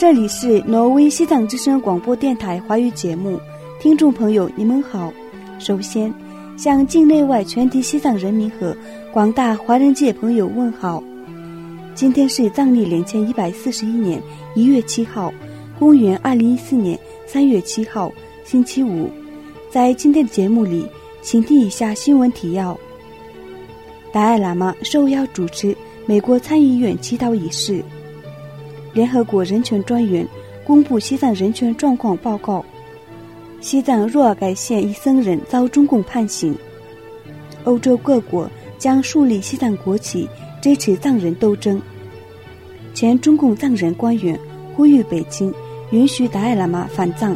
这里是挪威西藏之声广播电台华语节目，听众朋友你们好。首先向境内外全体西藏人民和广大华人界朋友问好。今天是藏历2141年1月7号，公元2014年3月7号，星期五。在今天的节目里，请听以下新闻提要。达赖喇嘛受邀主持美国参议院祈祷仪式。联合国人权专员公布西藏人权状况报告。西藏若尔盖县一僧人遭中共判刑。欧洲各国将树立西藏国旗，支持藏人斗争。前中共藏人官员呼吁北京允许达赖喇嘛返藏。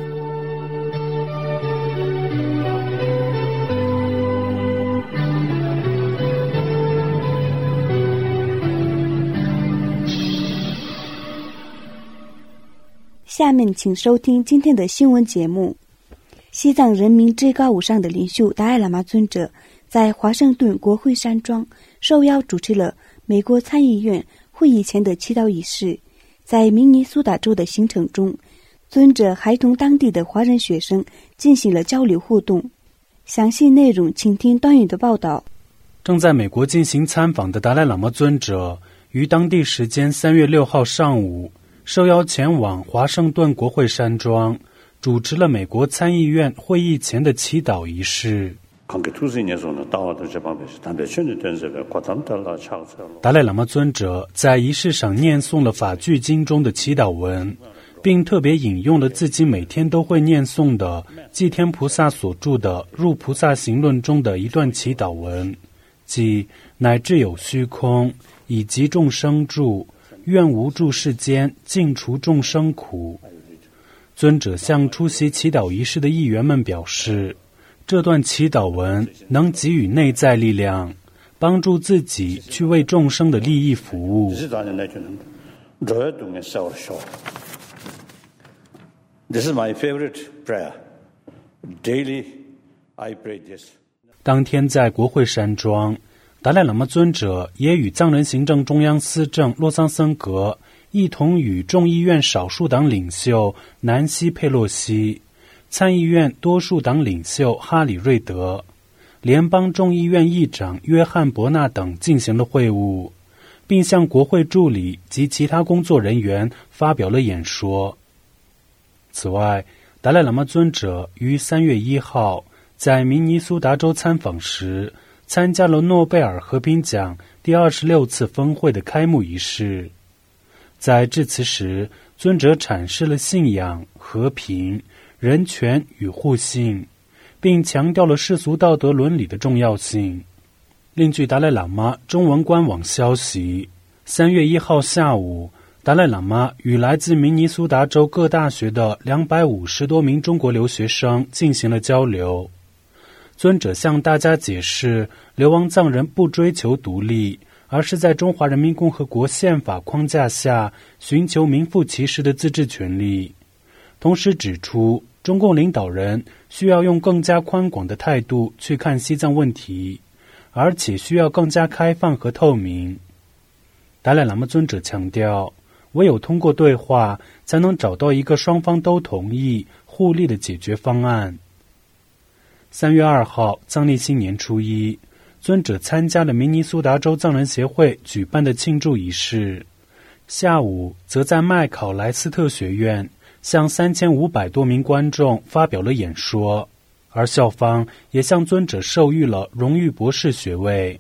下面请收听今天的新闻节目。西藏人民至高无上的领袖达赖喇嘛尊者在华盛顿国会山庄受邀主持了美国参议院会议前的祈祷仪式。在明尼苏达州的行程中，尊者还同当地的华人学生进行了交流互动。详细内容请听段宇的报道。 正在美国进行参访的达赖喇嘛尊者于当地时间3月6号上午受邀前往华盛顿国会山庄，主持了美国参议院会议前的祈祷仪式。达赖喇嘛尊者在仪式上念诵了法句经中的祈祷文，并特别引用了自己每天都会念诵的寂天菩萨所著的《入菩萨行论》中的一段祈祷文，即乃至有虚空，以及众生住，愿无住世间，尽除众生苦。尊者向出席祈祷仪式的议员们表示，这段祈祷文能给予内在力量，帮助自己去为众生的利益服务。 This is my favorite prayer. Daily, I pray this. 当天在国会山庄，达赖喇嘛尊者也与藏人行政中央司政洛桑森格一同与众议院少数党领袖南希·佩洛西、参议院多数党领袖哈里·瑞德、联邦众议院议长约翰·伯纳等进行了会晤，并向国会助理及其他工作人员发表了演说。此外，达赖喇嘛尊者于3月1号在明尼苏达州参访时，参加了诺贝尔和平奖第26次峰会的开幕仪式。在致辞时，尊者阐释了信仰、和平、人权与互信，并强调了世俗道德伦理的重要性。另据达赖喇嘛中文官网消息，3月1号下午，达赖喇嘛与来自明尼苏达州各大学的250多名中国留学生进行了交流。尊者向大家解释，流亡藏人不追求独立，而是在中华人民共和国宪法框架下寻求名副其实的自治权利。同时指出，中共领导人需要用更加宽广的态度去看西藏问题，而且需要更加开放和透明。达赖喇嘛尊者强调，唯有通过对话，才能找到一个双方都同意、互利的解决方案。3月2号，藏历新年初一，尊者参加了明尼苏达州藏人协会举办的庆祝仪式。下午，则在麦考莱斯特学院向3500多名观众发表了演说，而校方也向尊者授予了荣誉博士学位。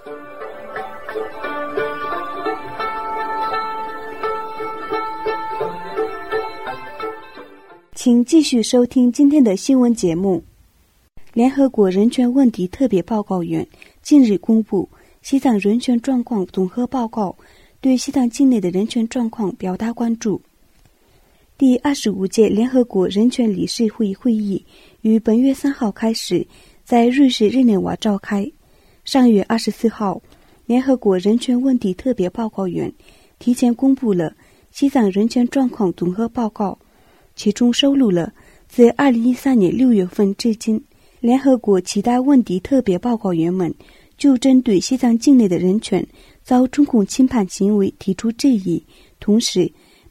请继续收听今天的新闻节目。联合国人权问题特别报告员近日公布西藏人权状况综合报告，对西藏境内的人权状况表达关注。第25届联合国人权理事会会议于本月3号开始在瑞士日内瓦召开。上月24号，联合国人权问题特别报告员提前公布了西藏人权状况综合报告，其中收录了自2013年6月份至今联合国其他问题特别报告员们就针对西藏境内的人权遭中共侵犯行为提出质疑，同时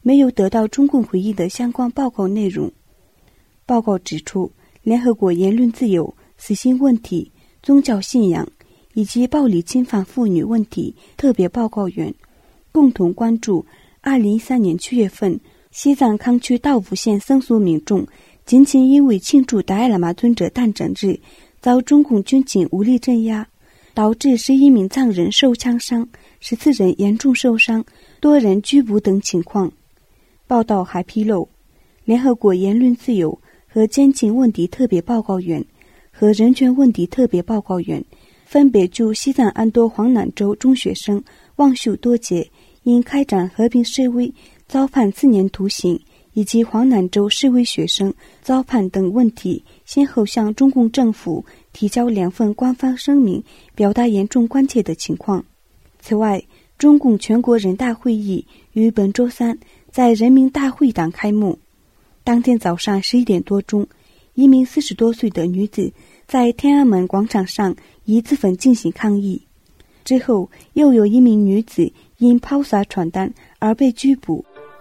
没有得到中共回应的相关报告内容。报告指出，联合国言论自由、死刑问题、宗教信仰以及暴力侵犯妇女问题特别报告员共同关注2013年7月份西藏康区道武县僧俗民众仅仅因为庆祝达赖喇嘛尊者诞辰日遭中共军警无力镇压，导致11名藏人受枪伤，14人严重受伤，多人拘捕等情况。报道还披露，联合国言论自由和监禁问题特别报告员和人权问题特别报告员分别就西藏安多黄南州中学生旺秀多杰因开展和平示威遭判4年徒刑，以及黄南州示威学生遭判等问题，先后向中共政府提交2份官方声明，表达严重关切的情况。此外，中共全国人大会议于本周3在人民大会堂开幕。当天早上11点多钟，一名40多岁的女子在天安门广场上以自焚进行抗议。之后，又有一名女子因抛洒传单而被拘捕。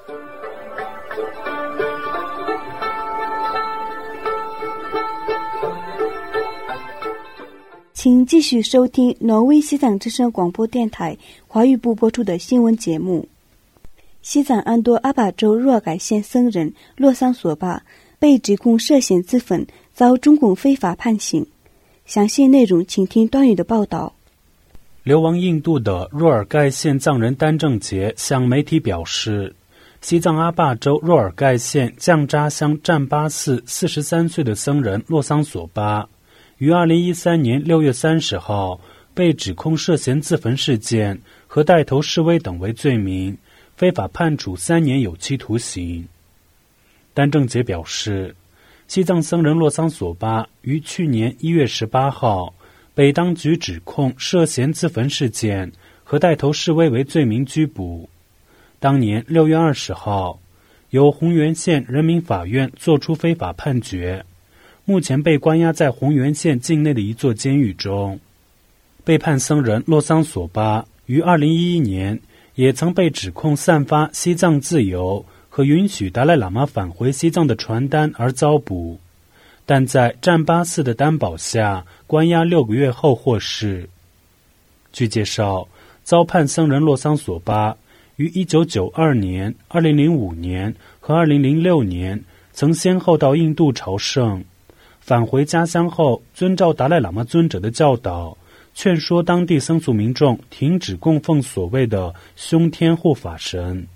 请继续收听挪威西藏之声广播电台华语部播出的新闻节目。西藏安多阿坝州若改县僧人洛桑索巴被指控涉嫌自焚，遭中共非法判刑。详细内容请听段宇的报道。 流亡印度的若尔盖县藏人丹正杰向媒体表示，西藏阿坝州若尔盖县降扎乡占巴寺43岁的僧人洛桑索巴于2013年6月30号被指控涉嫌自焚事件和带头示威等为罪名，非法判处3年有期徒刑。丹正杰表示，西藏僧人洛桑索巴于去年1月18号被当局指控涉嫌自焚事件和带头示威为罪名拘捕。当年6月20号，由红源县人民法院作出非法判决，目前被关押在红源县境内的一座监狱中。被判僧人洛桑索巴于2011年也曾被指控散发西藏自由和允许达赖喇嘛返回西藏的传单而遭捕，但在占巴寺的担保下关押6个月后获释。据介绍，遭判僧人洛桑索巴于1992年、2005年和2006年曾先后到印度朝圣，返回家乡后遵照达赖喇嘛尊者的教导，劝说当地僧俗民众停止供奉所谓的凶天护法神。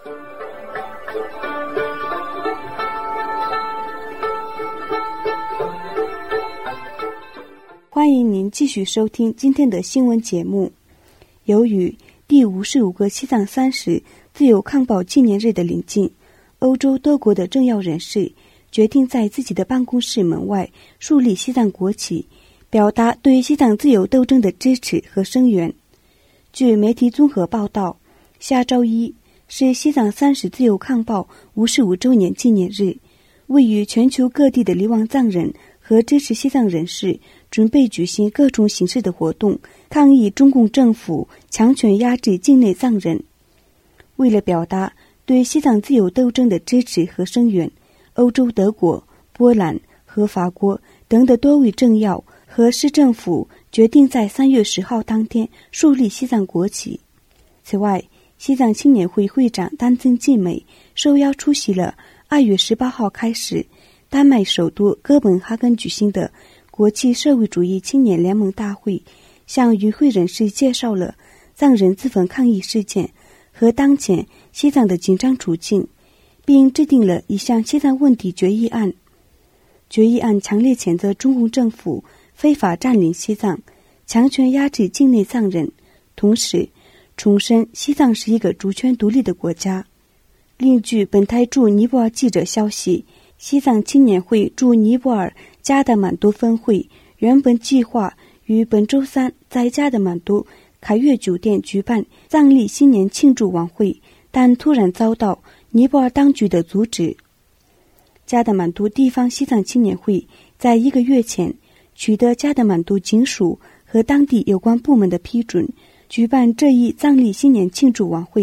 欢迎您继续收听今天的新闻节目。由于第55个西藏30自由抗暴纪念日的临近，欧洲多国的政要人士决定在自己的办公室门外树立西藏国旗，表达对西藏自由斗争的支持和声援。据媒体综合报道，下周一是西藏30自由抗暴55周年纪念日，位于全球各地的流亡藏人和支持西藏人士准备举行各种形式的活动，抗议中共政府强权压制境内藏人。为了表达对西藏自由斗争的支持和声援，欧洲德国、波兰和法国等的多位政要和市政府决定在3月10号当天树立西藏国旗。此外，西藏青年会会长丹增进美受邀出席了2月18号开始丹麦首都哥本哈根举行的国际社会主义青年联盟大会，向与会人士介绍了藏人自焚抗议事件和当前西藏的紧张处境，并制定了一项西藏问题决议案。决议案强烈谴责中共政府非法占领西藏，强权压制境内藏人，同时重申西藏是一个主权独立的国家。另据本台驻尼泊尔记者消息，西藏青年会驻尼泊尔加德满都分会原本计划于本周3在加德满都凯悦酒店举办藏历新年庆祝晚会，但突然遭到尼泊尔当局的阻止。加德满都地方西藏青年会在1个月前取得加德满都警署和当地有关部门的批准，举办这一藏历新年庆祝晚会，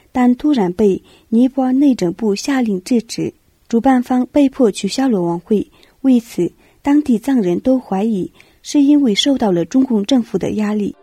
但突然被尼泊尔内政部下令制止，主办方被迫取消了晚会。为此，当地藏人都怀疑是因为受到了中共政府的压力。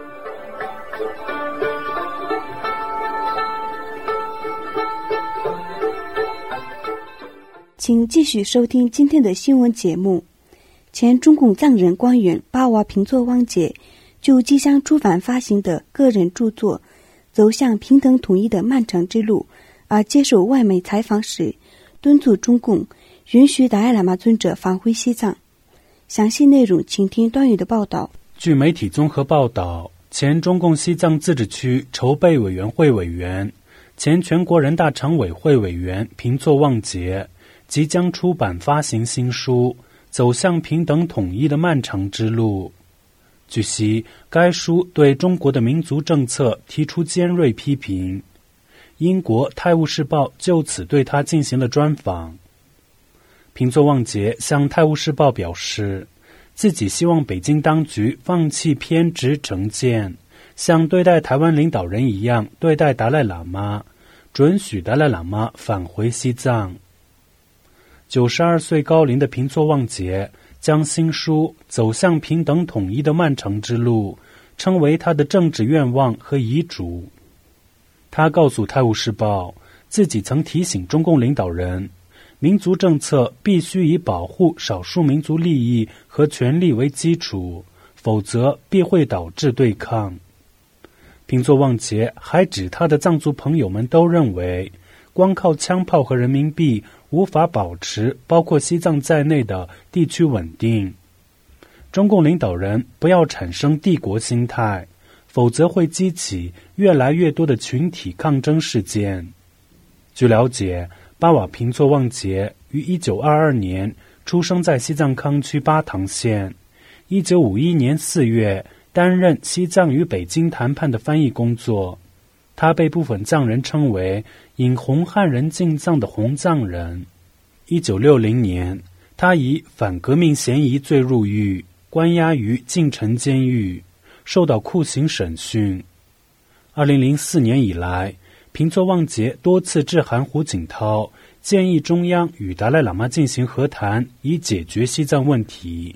请继续收听今天的新闻节目。前中共藏人官员巴瓦平措旺杰就即将出版发行的个人著作《走向平等统一的漫长之路》而接受外媒采访时，敦促中共允许达赖喇嘛尊者返回西藏。详细内容请听段宇的报道。 据媒体综合报道，前中共西藏自治区筹备委员会委员、前全国人大常委会委员平措旺杰即将出版发行新书《走向平等统一的漫长之路》。据悉，该书对中国的民族政策提出尖锐批评。英国《泰晤士报》就此对他进行了专访。平措旺杰向《泰晤士报》表示，自己希望北京当局放弃偏执成见，像对待台湾领导人一样对待达赖喇嘛，准许达赖喇嘛返回西藏。92岁高龄的平措旺杰将新书《走向平等统一的漫长之路》称为他的政治愿望和遗嘱。他告诉《泰晤士报》，自己曾提醒中共领导人，民族政策必须以保护少数民族利益和权利为基础，否则必会导致对抗。平措旺杰还指他的藏族朋友们都认为，光靠枪炮和人民币无法保持包括西藏在内的地区稳定。中共领导人不要产生帝国心态，否则会激起越来越多的群体抗争事件。据了解，巴瓦平措旺杰于1922年出生在西藏康区巴塘县。1951年4月担任西藏与北京谈判的翻译工作。他被部分藏人称为引红汉人进藏的红藏人。1960年，他以反革命嫌疑罪入狱，关押于晋城监狱，受到酷刑审讯。2004年以来，平措旺杰多次致函胡锦涛，建议中央与达赖喇嘛进行和谈，以解决西藏问题。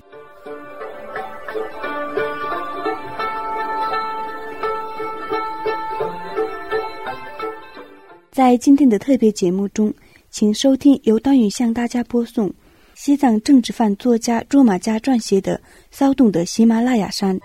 在今天的特别节目中，请收听由段宇向大家播送西藏政治犯作家卓玛嘉撰写的《骚动的喜马拉雅山》。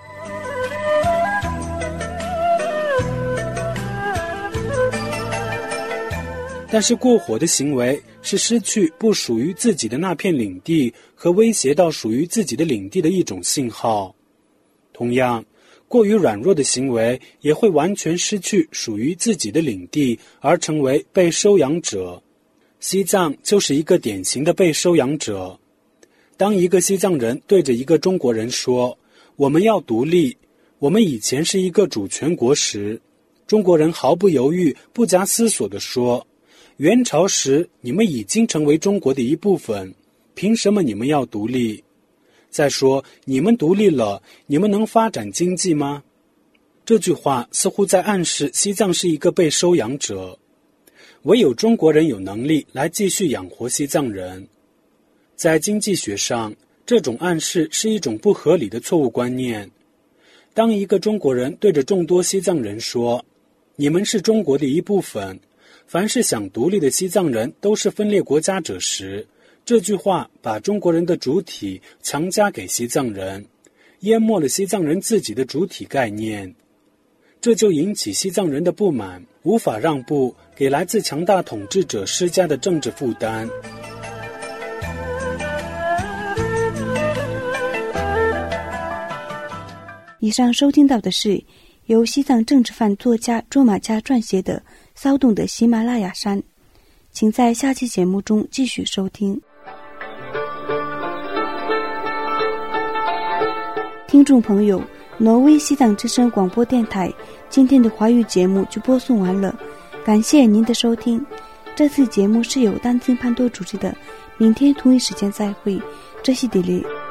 但是过火的行为是失去不属于自己的那片领地和威胁到属于自己的领地的一种信号。同样，过于软弱的行为也会完全失去属于自己的领地，而成为被收养者。西藏就是一个典型的被收养者。当一个西藏人对着一个中国人说，我们要独立，我们以前是一个主权国时，中国人毫不犹豫、不假思索地说，元朝时你们已经成为中国的一部分，凭什么你们要独立？再说，你们独立了，你们能发展经济吗？这句话似乎在暗示西藏是一个被收养者，唯有中国人有能力来继续养活西藏人。在经济学上，这种暗示是一种不合理的错误观念。当一个中国人对着众多西藏人说，你们是中国的一部分，凡是想独立的西藏人都是分裂国家者时，这句话把中国人的主体强加给西藏人，淹没了西藏人自己的主体概念。这就引起西藏人的不满，无法让步给来自强大统治者施加的政治负担。 以上收听到的是由西藏政治犯作家卓玛嘉撰写的《骚动的喜马拉雅山》，请在下期节目中继续收听。听众朋友，挪威西藏之声广播电台今天的华语节目就播送完了，感谢您的收听。这次节目是由丹青潘多主持的，明天同一时间再会，这是迪丽。